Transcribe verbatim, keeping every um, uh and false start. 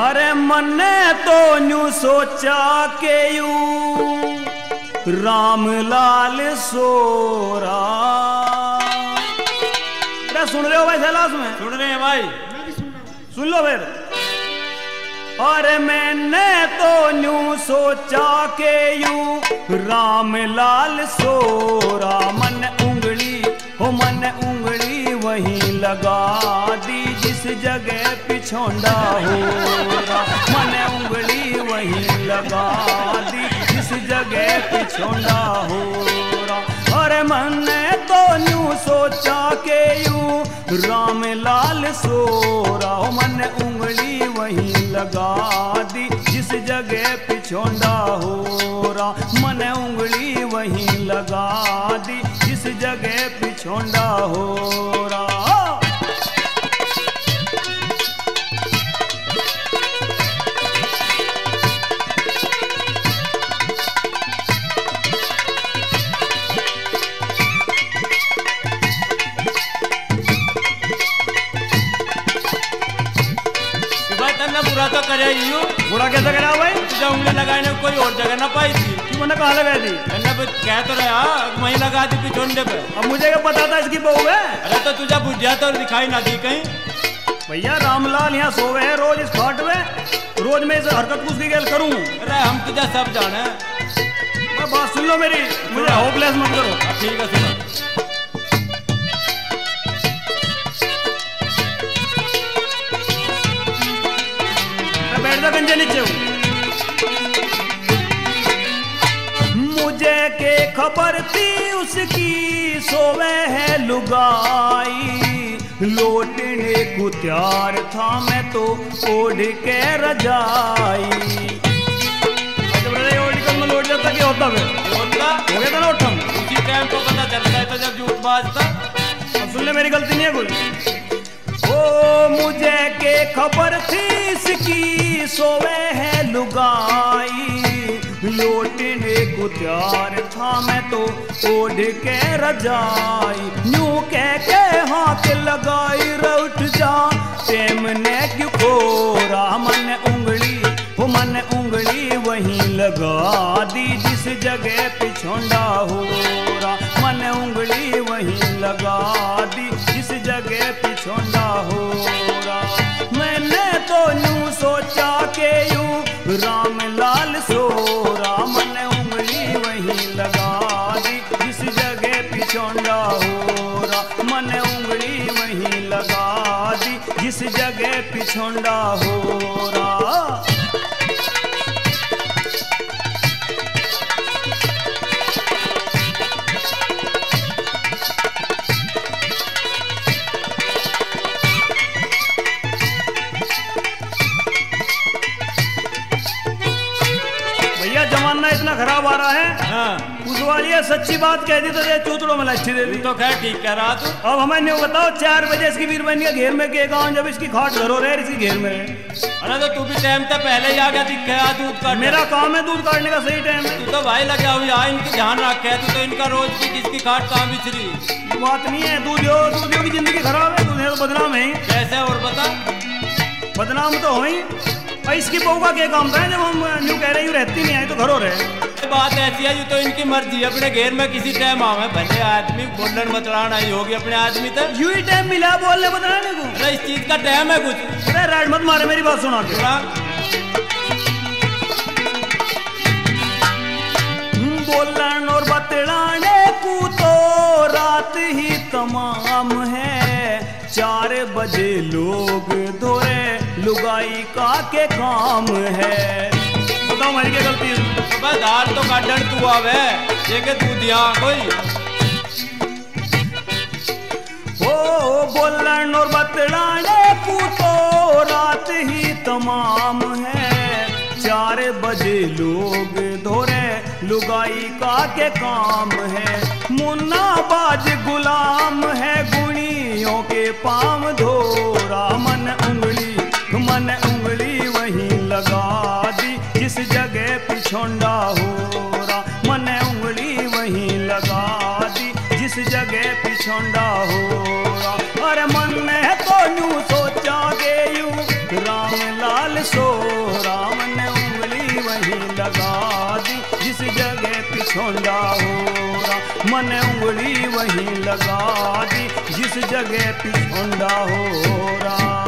अरे मने तो न्यू सोचा के यू राम लाल सोरा। अरे सुन रहे हो भाई सैलाश में? सुन रहे हैं भाई, सुन लो फिर। अरे मैंने तो न्यू सोचा के यू राम लाल सोरा। मन उंगली हो मन उंगली वहीं लगा दी जिस जगह पिछोंडा हो रहा। मन उंगली वहीं लगा दी जिस जगह पिछोंडा हो रहा। अरे मैंने तो न्यू सोचा के यू राम लाल सोरा। मन उंगली वहीं लगा दी जिस जगह पिछोंडा हो रहा। मन उंगली वहीं लगा दी जिस जगह पिछोंडा हो रहा। बुरा तो करे यू। बुरा कैसे करा भाई? तुझे उंगली लगाने को कोई और जगह ना पाई थी। तू मैंने कहाँ लगा दी? मैंने कह तो रहा वहीं लगा दी पिछोंडे पे। अब मुझे क्या पता था इसकी बहू है? अरे तो तुझे बुझिया तो दिखाई ना दी कहीं। भैया रामलाल यहाँ सोवे है रोज इस खाट में, रोज मैं इस हरकत कुछ की गैल करूँ। अरे हम तुझे सब जाने। बात सुन लो मेरी, मुझे होपलेस मत करो। ठीक है सुनो। गंजे नीचे मुझे के खबर थी उसकी सोवे है लुगाई। लौटने को तैयार था मैं तो ओढ़ के रजाई। में लौट जाता क्या होता फिर? होता हो गया था ना उठम। उसी टाइम को पता चलता है तो जब झूठ बाजता। अब सुन ले मेरी गलती नहीं है कुछ। ओ मुझे के खबर थी इसकी सोवे है लुगाई। लौटने को तैयार था मैं तो ओढ़ के रजाई। न्यू कह के हाथ लगाई रे उठ जा टेम ने क्यों खोरा। मन उंगली वो मन उंगली वहीं लगा दी जिस जगह पिछोंडा हो रहा। मन उंगली वहीं लगा दी जिस जगह पिछोंडा हो रहा। मैंने तो यूं सोचा के यू राम लाल सोरा। मन उंगली वहीं लगा दी जिस जगह पिछोंडा हो रहा। मन उंगली वहीं लगा दी जिस जगह पिछोंडा हो रहा। जमाना इतना खराब आ रहा है। हाँ। उस वाली है सच्ची बात कह दी तो दे चूतड़ों में लच्छी दे दी। तो खैर ठीक कह रहा तू। अब हमें नहीं बताओ चार बजे इसकी वीरबनी के घेर में के गाँव जब इसकी खाट घरों रहे इसकी घेर में रहे। अरे तो तू भी टाइम तक पहले ही आ गया दिखा दूध काट। मेरा काम है दूध काटने का सही टाइम है। तू तो भाई लगा हुई आ इनकी ध्यान रखे। तू तो इनका रोज की किसकी खाट कहाँ बिछरी। बात नहीं है दूधियो दूधियो की जिंदगी खराब है। दूधियो तो बदनाम है। कैसे और बता? बदनाम तो हो ही। इसकी बहू का क्या काम था जब हम न्यू कह रहे रहती नहीं आई तो घरों रहे। बात ऐसी है जो तो इनकी मर्जी अपने घेर में किसी टाइम आवे भले आदमी बोलन बतलाना ही होगी अपने आदमी तक। यू ही टाइम मिला बोलने बतलाने को। अरे इस चीज का टाइम है कुछ। अरे राइट मत मारे मेरी बात सुना के। बोलन और बतलाने को तो रात ही तमाम है। चार बजे लोग धोरे लुगाई का के काम है। बताओ हमारी क्या गलती है? दाल तो काटन तू आवे देखे तू दिया कोई। ओ बोलन और बतलाने को तो रात ही तमाम है। चार बजे लोग धोरे लुगाई का के काम है। मुन्ना बाज गुलाम है गुणियों के पाम धोरा। मन उंगली मन उंगली वहीं लगा दी जिस जगह पिछोंडा हो रहा। मन उंगली वहीं लगा दी जिस जगह पिछोंडा हो रहा। अरे मन में तो यूं सोचा के यूं राम लाल सो लगा दी जिस जगह पिछोंडा हो रहा। मन उंगली वहीं लगा दी जिस जगह पिछोंडा हो रहा।